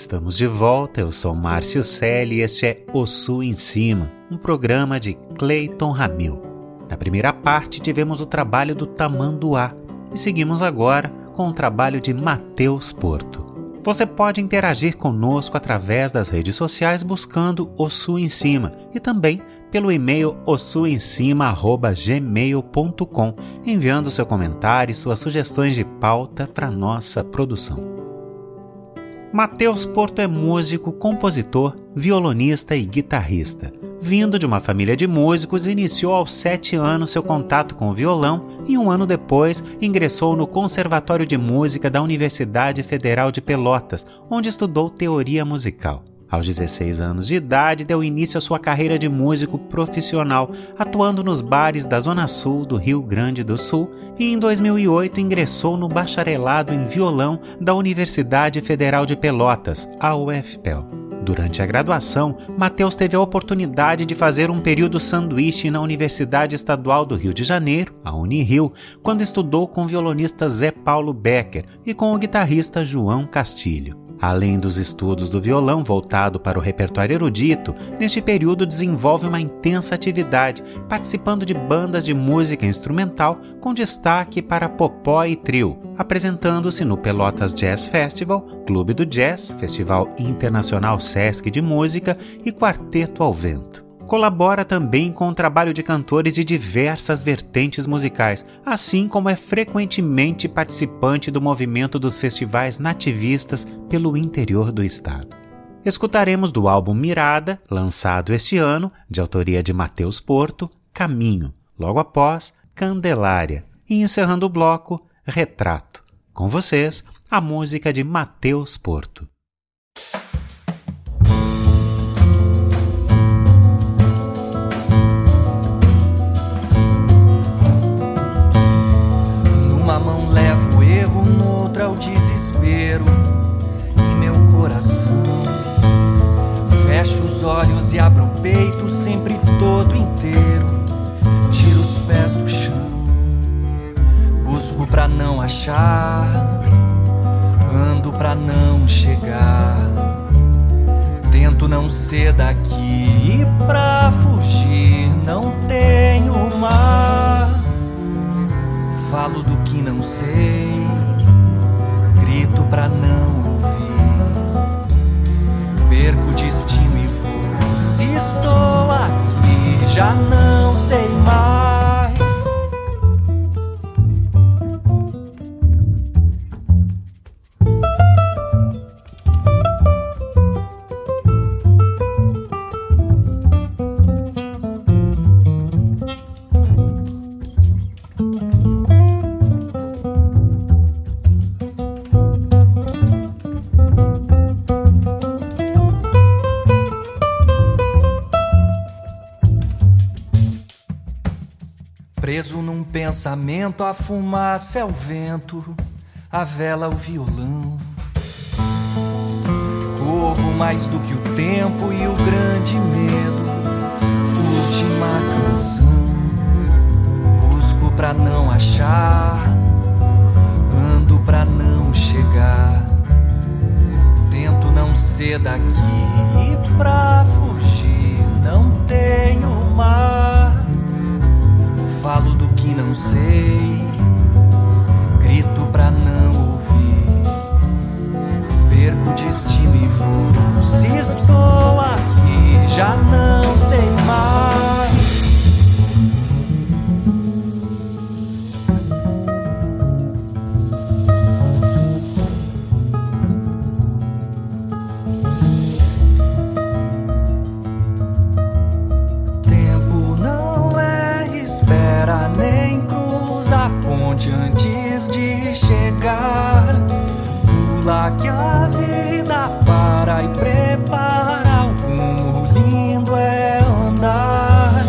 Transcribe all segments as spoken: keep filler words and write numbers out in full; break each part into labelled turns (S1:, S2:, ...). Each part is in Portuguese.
S1: Estamos de volta, eu sou Márcio Selle e este é O Sul em Cima, um programa de Cleiton Ramil. Na primeira parte tivemos o trabalho do Tamanduá e seguimos agora com o trabalho de Matheus Porto. Você pode interagir conosco através das redes sociais buscando O Sul em Cima e também pelo e-mail o sul em cima arroba gmail ponto com, enviando seu comentário e suas sugestões de pauta para nossa produção. Matheus Porto é músico, compositor, violonista e guitarrista. Vindo de uma família de músicos, iniciou aos sete anos seu contato com o violão e um ano depois ingressou no Conservatório de Música da Universidade Federal de Pelotas, onde estudou teoria musical. Aos dezesseis anos de idade, deu início à sua carreira de músico profissional, atuando nos bares da Zona Sul do Rio Grande do Sul, e em dois mil e oito ingressou no bacharelado em violão da Universidade Federal de Pelotas, a U F P E L. Durante a graduação, Matheus teve a oportunidade de fazer um período sanduíche na Universidade Estadual do Rio de Janeiro, a Unirio, quando estudou com o violonista Zé Paulo Becker e com o guitarrista João Castilho. Além dos estudos do violão voltado para o repertório erudito, neste período desenvolve uma intensa atividade, participando de bandas de música instrumental com destaque para popó e trio, apresentando-se no Pelotas Jazz Festival, Clube do Jazz, Festival Internacional Sesc de Música e Quarteto ao Vento. Colabora também com o trabalho de cantores de diversas vertentes musicais, assim como é frequentemente participante do movimento dos festivais nativistas pelo interior do estado. Escutaremos do álbum Mirada, lançado este ano, de autoria de Matheus Porto, Caminho, logo após Candelária, e encerrando o bloco, Retrato. Com vocês, a música de Matheus Porto.
S2: Numa mão levo o erro, noutra o desespero em meu coração. Fecho os olhos e abro o peito sempre todo inteiro. Tiro os pés do chão, busco pra não achar, ando pra não chegar. Tento não ser daqui e pra fugir não tenho mar. Falo do que não sei, grito pra não ouvir. Perco o destino e vou. Se estou aqui, já não sei mais. Preso num pensamento, a fumaça é o vento, a vela o violão. Corro mais do que o tempo e o grande medo, última canção. Busco pra não achar, ando pra não chegar. Tento não ser daqui e pra fugir não tenho mar. Falo do que não sei, grito pra não ouvir. Perco o destino e vou. Se estou aqui, já não sei mais. Nem cruza a ponte antes de chegar. Pula que a vida para e prepara. O rumo lindo é andar.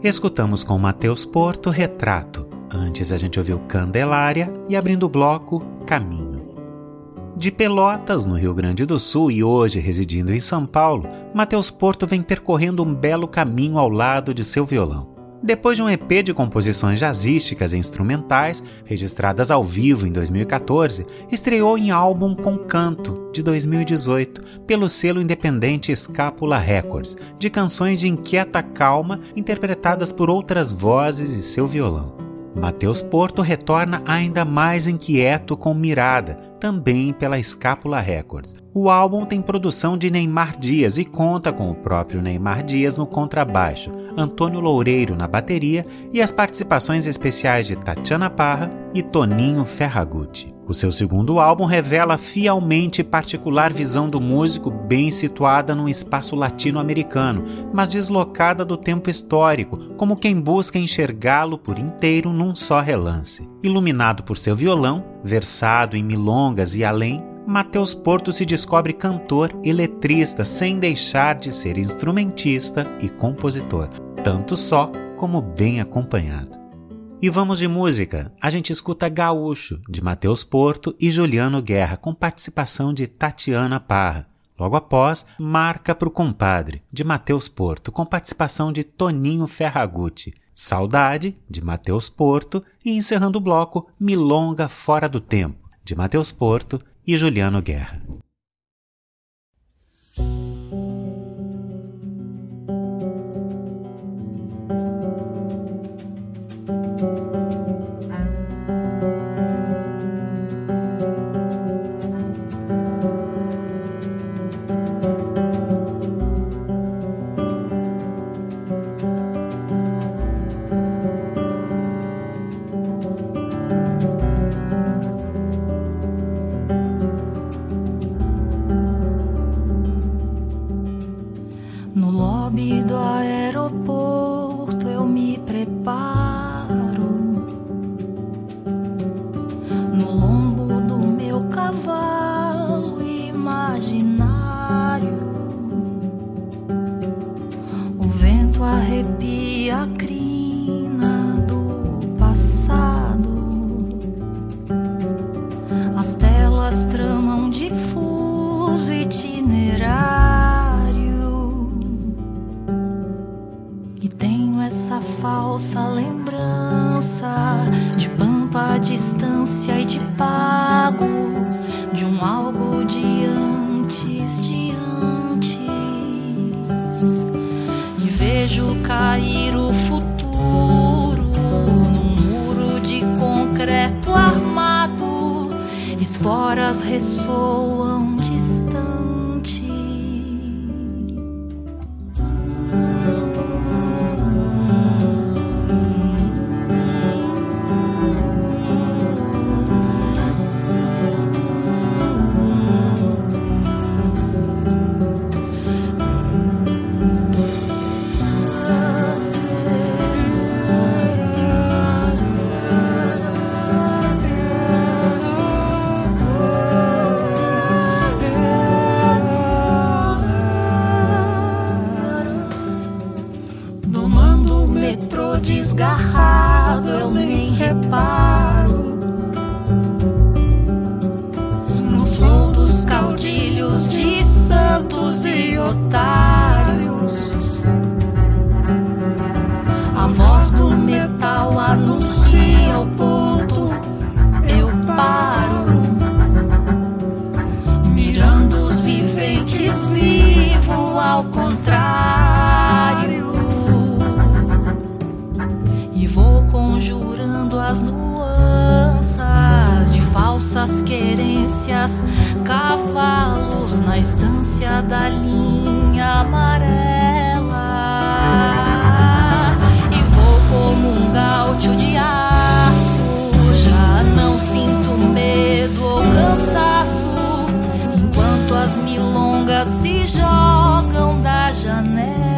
S1: Escutamos com Matheus Porto Retrato. Antes a gente ouviu Candelária e, abrindo o bloco, Caminho. De Pelotas, no Rio Grande do Sul, e hoje residindo em São Paulo, Matheus Porto vem percorrendo um belo caminho ao lado de seu violão. Depois de um E P de composições jazzísticas e instrumentais, registradas ao vivo em dois mil e quatorze, estreou em álbum com canto, de dois mil e dezoito, pelo selo independente Escápula Records, de canções de inquieta calma interpretadas por outras vozes e seu violão. Matheus Porto retorna ainda mais inquieto com Mirada, também pela Escápula Records. O álbum tem produção de Neymar Dias e conta com o próprio Neymar Dias no contrabaixo, Antônio Loureiro na bateria e as participações especiais de Tatiana Parra e Toninho Ferragutti. O seu segundo álbum revela fielmente particular visão do músico bem situada num espaço latino-americano, mas deslocada do tempo histórico, como quem busca enxergá-lo por inteiro num só relance. Iluminado por seu violão, versado em milongas e além, Matheus Porto se descobre cantor e letrista sem deixar de ser instrumentista e compositor, tanto só como bem acompanhado. E vamos de música. A gente escuta Gaúcho, de Matheus Porto e Juliano Guerra, com participação de Tatiana Parra. Logo após, Marca pro Compadre, de Matheus Porto, com participação de Toninho Ferragutti. Saudade, de Matheus Porto, e encerrando o bloco, Milonga Fora do Tempo, de Matheus Porto e Juliano Guerra.
S3: Esporas ressoam distante. Desgarrado, eu nem reparo no flow dos caudilhos de santos e otários. A voz do metal anuncia o ponto, eu paro, mirando os viventes, vivo ao contrário. E vou conjurando as nuances de falsas querências, cavalos na estância da linha amarela. E vou como um gaúcho de aço, já não sinto medo ou cansaço, enquanto as milongas se jogam da janela.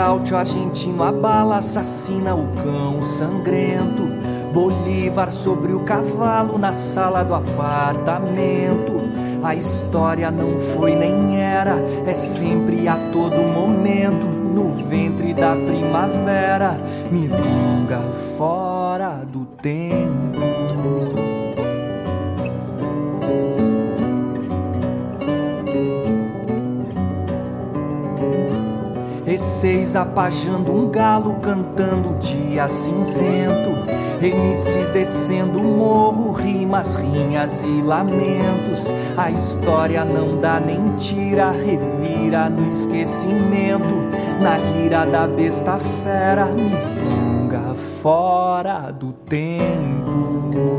S2: gaúcho argentino, a bala assassina o cão sangrento. Bolívar sobre o cavalo na sala do apartamento. A história não foi nem era, é sempre a todo momento. No ventre da primavera, milonga fora do tempo. E seis apajando um galo, cantando o dia cinzento. M Cs descendo o morro, rimas, rinhas e lamentos. A história não dá nem tira, revira no esquecimento. Na lira da besta fera, milonga fora do tempo.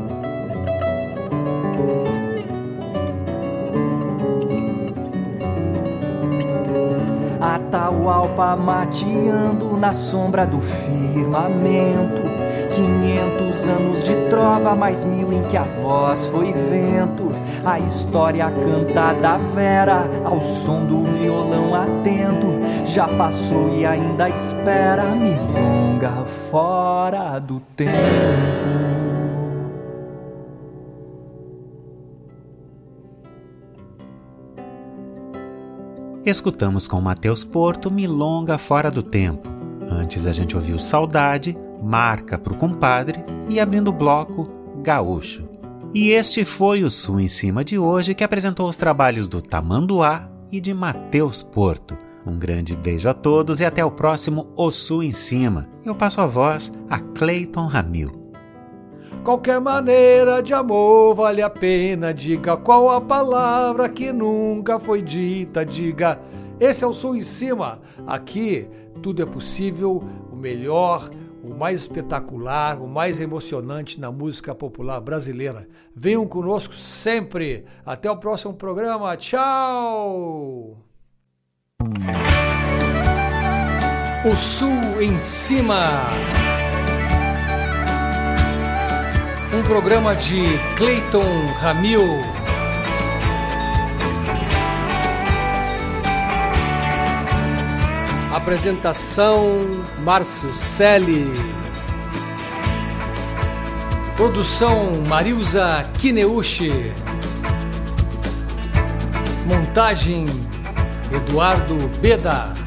S2: Atahualpa mateando na sombra do firmamento. Quinhentos anos de trova, mais mil em que a voz foi vento. A história cantada vera, ao som do violão atento. Já passou e ainda espera, milonga fora do tempo.
S1: Escutamos com Matheus Porto, Milonga Fora do Tempo. Antes a gente ouviu Saudade, Marca pro Compadre e, abrindo o bloco, Gaúcho. E este foi o Sul em Cima de hoje, que apresentou os trabalhos do Tamanduá e de Matheus Porto. Um grande beijo a todos e até o próximo O Sul em Cima. Eu passo a voz a Cleiton Ramil.
S4: Qualquer maneira de amor vale a pena, diga qual a palavra que nunca foi dita, diga. Esse é o Sul em Cima. Aqui tudo é possível, o melhor, o mais espetacular, o mais emocionante na música popular brasileira. Venham conosco sempre. Até o próximo programa. Tchau! O Sul em Cima. Um programa de Cleiton Ramil. Apresentação Márcio Selle. Produção Marilza Kineuchi. Montagem Eduardo Beda.